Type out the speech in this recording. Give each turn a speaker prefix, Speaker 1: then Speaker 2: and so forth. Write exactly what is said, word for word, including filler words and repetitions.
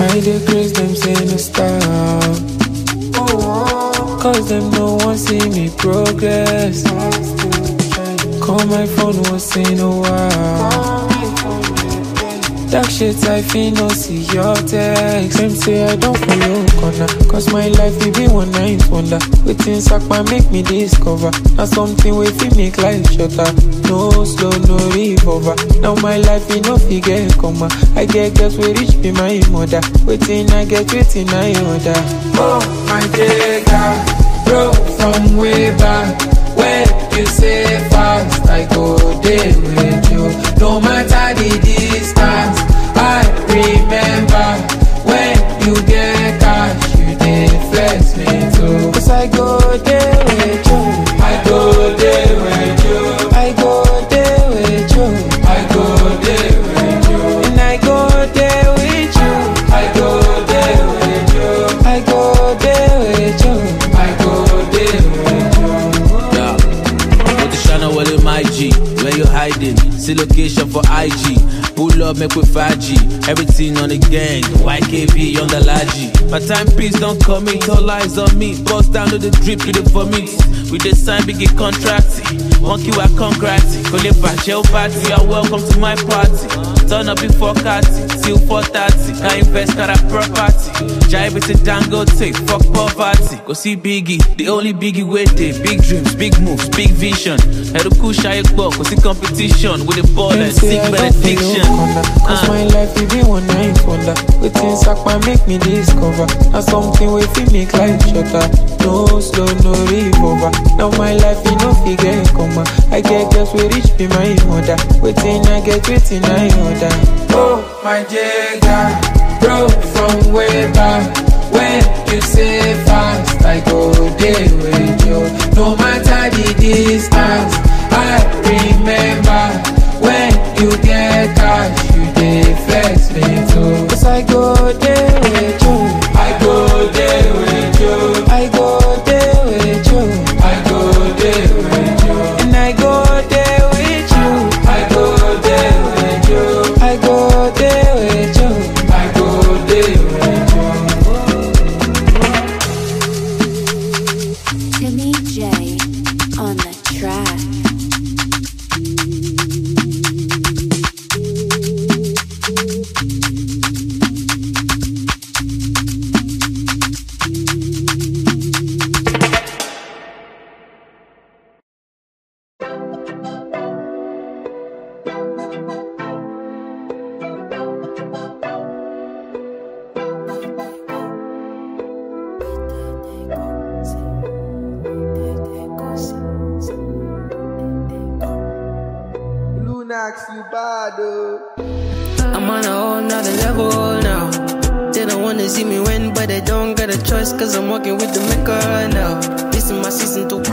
Speaker 1: I dey grace them say no stop. Cause them no one see me progress. Call my phone, was saying a while. Dark shit, I feel no see your text. Them say I don't follow corner, cause my life will be one night wonder. Waiting Sakma make me discover. Now something we feel make life shorter. No slow, no revolver. Now my life will no figure comma. I get girls we reach be my mother. Waiting I get waiting I order. Oh my jigger, bro from way back. When you say fast, I go there with you. No matter the distance, I remember. When you get cash, you dey flex me too. Cause I go there with you. I go there with you. I go there with you. I go there with you. And I go there with you. I go there with you. I go there with you. I go there with you.
Speaker 2: Well in my G, where you hiding? See location for I G. Pull up, make with five G. Everything on the gang, Y K V on the Laji. My timepiece don't come in, all eyes on me. Bust down to the drip, you the vomit. We just sign big contract. Monkey wa congrats. Call it back, your party. You're welcome to my party. Turn up before Catty, till four thirty. I invest got a property. Jive it to Dangote, fuck poverty. Go see Biggie, the only Biggie waiting. Big dreams, big moves, big vision. Head to push I go see competition with the ball and sick benediction.
Speaker 1: Cause uh. my life will be one night wonder. Waiting Sakma make me discover. Now something we feel make life shorter. No slow, no revolver. Now my life you no figure comma. I get girls we reach be my mother. Waiting I get waiting I order. Oh my jigger, bro from way back. When you say fast, I go there with you. No matter the distance, I remember. When you get cash, you dey flex me too. Cause I go there with you. I go there with you. I go there with you. I go there with you. And I go there with you. I go there with you. I go there with you. I go there with
Speaker 3: you. Timmy J on the track.
Speaker 4: I'm on a whole nother level now. They don't wanna see me win, but they don't got a choice. Cause I'm walking with the maker now. This is my season to